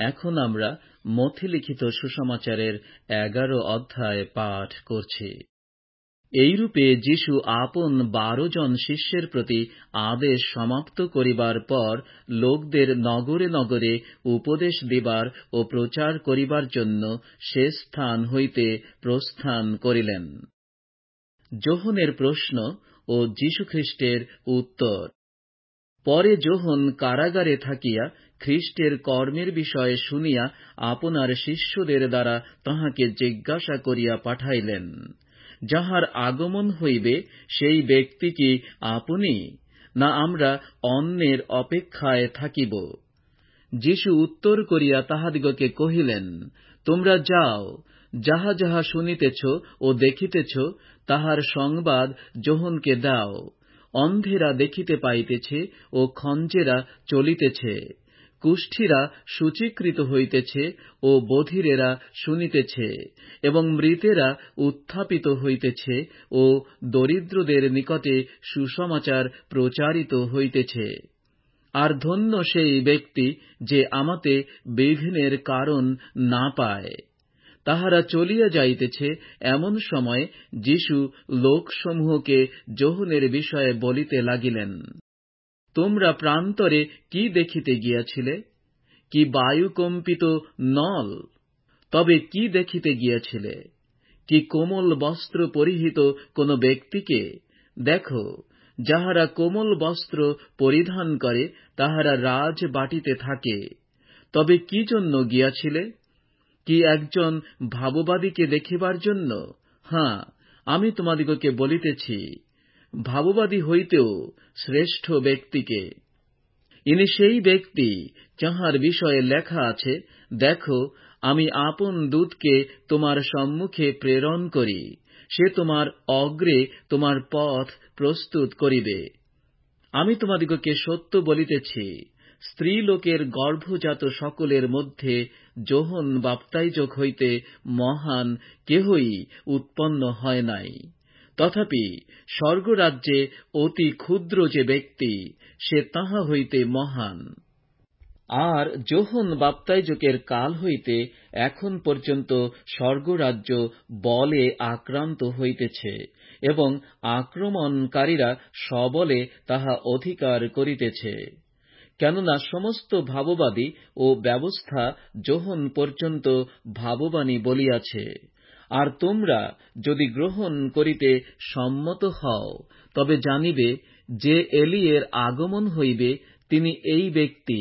এখন আমরা মথি লিখিত সুসমাচারের 11 অধ্যায় পাঠ করছি। এইরূপে যীশু আপন 12 জন শিষ্যের প্রতি আদেশ সমাপ্ত করিবার পর লোকদের নগরে নগরে উপদেশ দিবার ও প্রচার করিবার জন্য সে স্থান হইতে প্রস্থান করিলেন। যোহনের প্রশ্ন ও যীশুখ্রিস্টের উত্তর। পরে যোহন কারাগারে থাকিয়া খ্রিস্টের কর্মের বিষয়ে শুনিয়া আপনার শিষ্যদের দ্বারা তাঁহাকে জিজ্ঞাসা করিয়া পাঠাইলেন, যাহার আগমন হইবে সেই ব্যক্তি কি আপনি, না আমরা অন্যের অপেক্ষায় থাকিব? যীশু উত্তর করিয়া তাহাদিগকে কহিলেন, তোমরা যাও, যাহা যাহা শুনিতেছ ও দেখিতেছ তাহার সংবাদ যোহনকে দাও। অন্ধেরা দেখিতে পাইতেছে ও খঞ্জেরা চলিতেছে, কুষ্ঠীরা সূচীকৃত হইতেছে ও বধিরেরা শুনিতেছে, এবং মৃতেরা উত্থাপিত হইতেছে ও দরিদ্রদের নিকটে সুসমাচার প্রচারিত হইতেছে। আর ধন্য সেই ব্যক্তি যে আমাতে বিঘ্নের কারণ না পায়। তাহারা চলিয়া যাইতেছে, এমন সময় যীশু লোকসমূহকে যোহনের বিষয়ে বলিতে লাগিলেন, তোমরা প্রান্তরে কি দেখিতে গিয়াছিলে? কি বায়ুকম্পিত নল? তবে কি দেখিতে গিয়াছিলে? কি কোমল বস্ত্র পরিহিত কোন ব্যক্তিকে? দেখো, যাহারা কোমল বস্ত্র পরিধান করে তাহারা রাজবাটিতে থাকে। তবে কি জন্য গিয়াছিলে? কি একজন ভাববাদীকে দেখিবার জন্য? হ্যাঁ, আমি তোমাদিগকে বলিতেছি, ভাববাদী হইতেও শ্রেষ্ঠ ব্যক্তিকে। ইনি সেই ব্যক্তি যাহার বিষয়ে লেখা আছে, দেখো, আমি আপন দূতকে তোমার সম্মুখে প্রেরণ করি, সে তোমার অগ্রে তোমার পথ প্রস্তুত করিবে। আমি তোমাদিগকে সত্য বলিতেছি, স্ত্রীলোকের গর্ভজাত সকলের মধ্যে যোহন বাপ্তাইজক হইতে মহান কেহই উৎপন্ন হয় নাই। তথাপি স্বর্গরাজ্যে অতি ক্ষুদ্র যে ব্যক্তি, সে তাহা হইতে মহান। আর যোহন বাপ্তাইজকের কাল হইতে এখন পর্যন্ত স্বর্গরাজ্য বলে আক্রান্ত হইতেছে, এবং আক্রমণকারীরা সবলে তাহা অধিকার করিতেছে। কেননা সমস্ত ভাববাদী ও ব্যবস্থা যোহন পর্যন্ত ভাববাণী বলিয়াছে। আর তোমরা যদি গ্রহণ করিতে সম্মত হও, তবে জানিবে যে এলিয়ের আগমন হইবে, তিনি এই ব্যক্তি।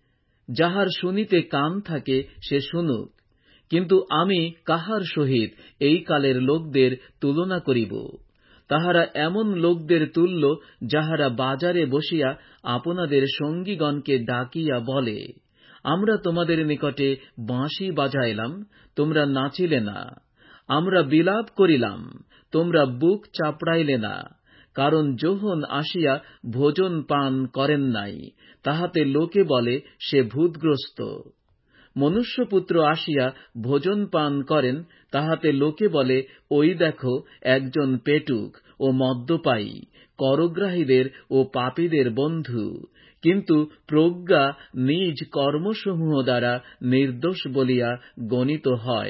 যাহার শুনিতে কান থাকে সে শুনুক। কিন্তু আমি কাহার সহিত এই কালের লোকদের তুলনা করিব? তাহারা এমন লোকদের তুল্য, যাহারা বাজারে বসিয়া আপনাদের সঙ্গীগণকে ডাকিয়া বলে, আমরা তোমাদের নিকটে বাঁশি বাজাইলাম, তোমরা নাচিলে না। আমরা বিলাপ করিলাম, তোমরা বুক চাপড়াইলে না। কারণ যোহন আসিয়া ভোজন পান করেন নাই, তাহাতে লোকে বলে সে ভূতগ্রস্ত। মনুষ্যপুত্র আসিয়া ভোজন পান করেন, তাহাতে লোকে বলে, ওই দেখো একজন পেটুক ও মদ্যপায়ী, করগ্রাহীদের ও পাপীদের বন্ধু। কিন্তু প্রজ্ঞা নিজ কর্মসমূহ দ্বারা নির্দোষ বলিয়া গণিত হয়।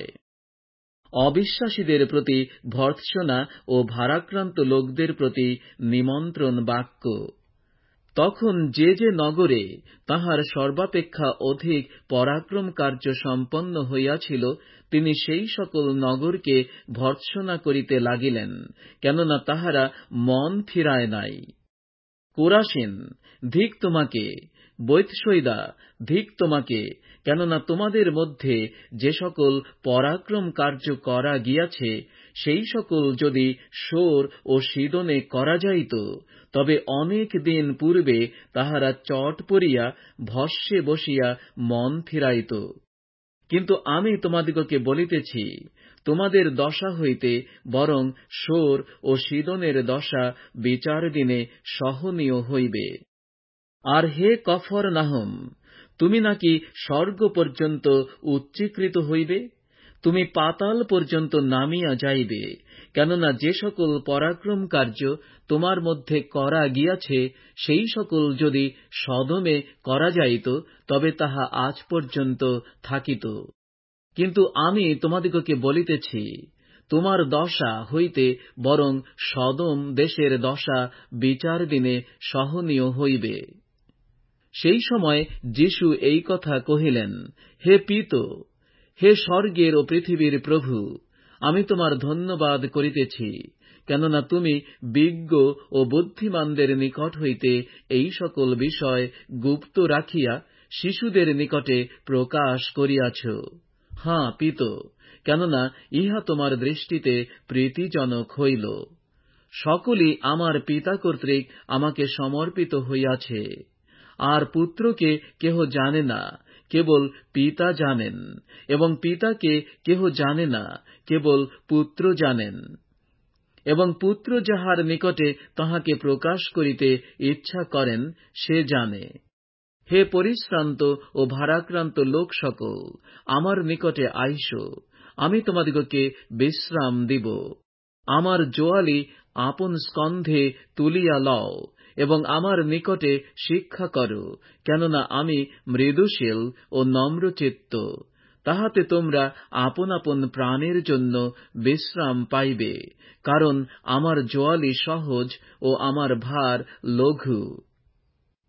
অবিশ্বাসীদের প্রতি ভর্ৎসনা ও ভারাক্রান্ত লোকদের প্রতি নিমন্ত্রণ বাক্য। তখন যে যে নগরে তাহার সর্বাপেক্ষা অধিক পরাক্রম কার্য সম্পন্ন হইয়াছিল, তিনি সেই সকল নগরকে ভর্ৎসনা করিতে লাগিলেন, কেননা তাহারা মন ফিরায় নাই। কোরাসিন, ধিক তোমাকে! বৈতসৈদা, ধিক তোমাকে! কেননা তোমাদের মধ্যে যে সকল পরাক্রম কার্য করা গিয়াছে, সেই সকল যদি সোর ও সিদোনে করা যাইত, তবে অনেক দিন পূর্বে তাহারা চট পড়িয়া ভস্মে বসিয়া মন ফিরাইত। কিন্তু আমি তোমাদিগকে বলিতেছি, তোমাদের দশা হইতে বরং সোর ও সিদোনের দশা বিচার দিনে সহনীয় হইবে। আর হে কফরনাহম, তুমি নাকি স্বর্গ পর্যন্ত উচ্চীকৃত হইবে? তুমি পাতাল পর্যন্ত নামিয়া যাইবে। কেননা যে সকল পরাক্রম কার্য তোমার মধ্যে করা গিয়াছে, সেই সকল যদি সদমে করা যাইত, তবে তাহা আজ পর্যন্ত থাকিত। কিন্তু আমি তোমাদিগকে বলিতেছি, তোমার দশা হইতে বরং সদম দেশের দশা বিচার দিনে সহনীয় হইবে। সেই সময় যীশু এই কথা কহিলেন, হে পিতা, হে স্বর্গের ও পৃথিবীর প্রভু, আমি তোমার ধন্যবাদ করিতেছি, কেননা তুমি বিজ্ঞ ও বুদ্ধিমানদের নিকট হইতে এই সকল বিষয় গুপ্ত রাখিয়া শিশুদের নিকটে প্রকাশ করিয়াছ। হাঁ পিতা, কেননা ইহা তোমার দৃষ্টিতে প্রীতিজনক হইল। সকলই আমার পিতা কর্তৃক আমাকে সমর্পিত হইয়াছে। আর পুত্রকে কেহ জানে না, কেবল পিতা জানেন, এবং পিতাকে কেহ জানে না, কেবল পুত্র জানেন, এবং পুত্র যাহার নিকটে তাহাকে প্রকাশ করিতে ইচ্ছা করেন, সে জানে। হে পরিশ্রান্ত ও ভারাক্রান্ত লোক সকল, আমার নিকটে আইস, আমি তোমাদিগকে বিশ্রাম দিব। আমার জোয়ালি আপন স্কন্ধে তুলিয়া লও, এবং আমার নিকটে শিক্ষা কর, কেননা আমি মৃদুশীল ও নম্রচিত্ত, তাহাতে তোমরা আপন আপন প্রাণের জন্য বিশ্রাম পাইবে। কারণ আমার জোয়ালি সহজ ও আমার ভার লঘু।